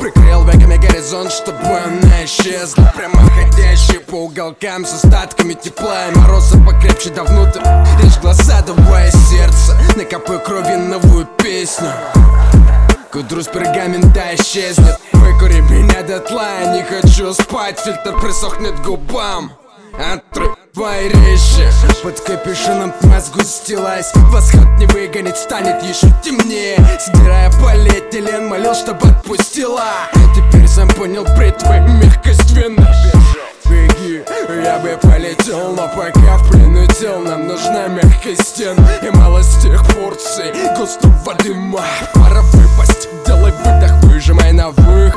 Прикрыл веками горизонт, чтобы она исчезла. Прямоходящий по уголкам с остатками тепла и мороза покрепче да внутрь. Режь глаза, давай сердце, накопай крови новую песню. К утру с пергамента исчезнет. Выкури меня дотла, я не хочу спать. Фильтр присохнет к губам. Отрывай резче. Под капюшоном тьма сгустилась. Восход не выгонит, станет еще темнее. Сдирая полиэтилен, молил, чтобы отпустила. Теперь сам понял бритвы мягкость вина. Беги, я бы полетел, но пока в плену тел нам нужна мягкость стен и малость тех порций густого дыма. Пора выпасть, делай выдох, выжимай на вы.